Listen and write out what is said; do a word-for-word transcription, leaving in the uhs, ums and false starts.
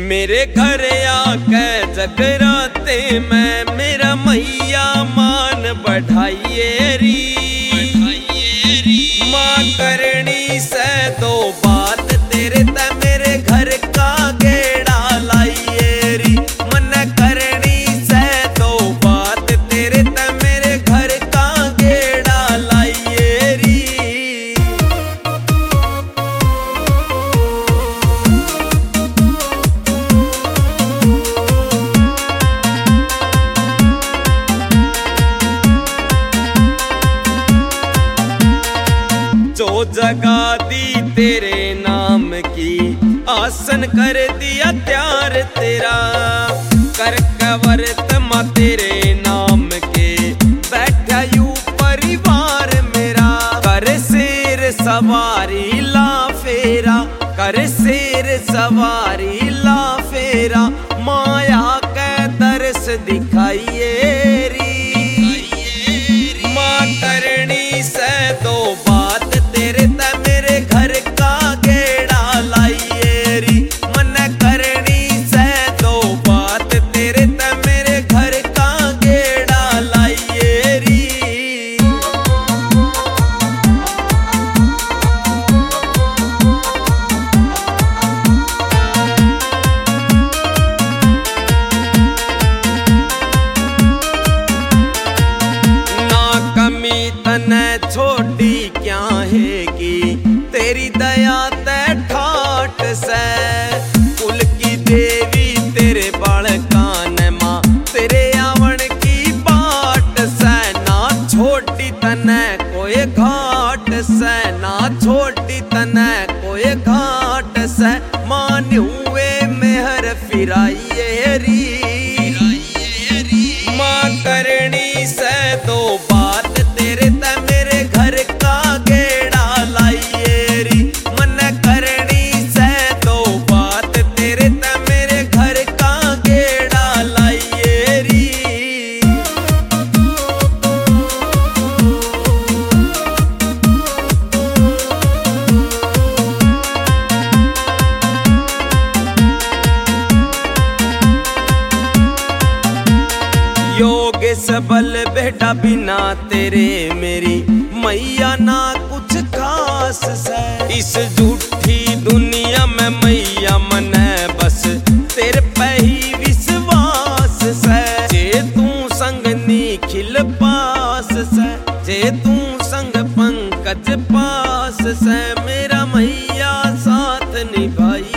मेरे घर आके जगराते में मेरा मैया मान बढ़ाइए री माँ करनी से दो बात तेरे ते मेरे घर का गेड़ा लाइए री मन करनी से दो बात तेरे ते मेरे घर का गेड़ा लाइए री। जो जगा दी तेरे नाम की आसन कर दिया त्यार तेरा कर कवरत माँ तेरे नाम के बैठा यू परिवार मेरा कर शेर सवारी ला फेरा कर शेर सवारी ला फेरा माया के दर्श दिखाइए री माँ करनी से दो बात तेरे ते मेरे घर का गेड़ा लाइए री मन करनी से दो बात तेरे ते मेरे घर का गेड़ा लाइए री। ना कमी तने छोटी क्या है कि तेरी दया ते ठाट से कुल की देवी तेरे बालकान माँ तेरे आवन की बाट से ना छोटी तने कोई घाट से ना छोटी तने कोई घाट से मान हुए मेहर फिराइए री माँ करनी से दो बात तेरे ते मेरे घर का गेड़ा लाइए री मन करनी से दो बात तेरे ते मेरे घर का गेड़ा लाइए री। योग सबल बेटा बिना तेरे मेरी मैया ना कुछ खास से इस झूठी दुनिया में मैया मने बस तेरे पे ही विश्वास से जे तू संग निखिल पास से जे तू संग पंकज पास से मेरा मैया साथ निभाई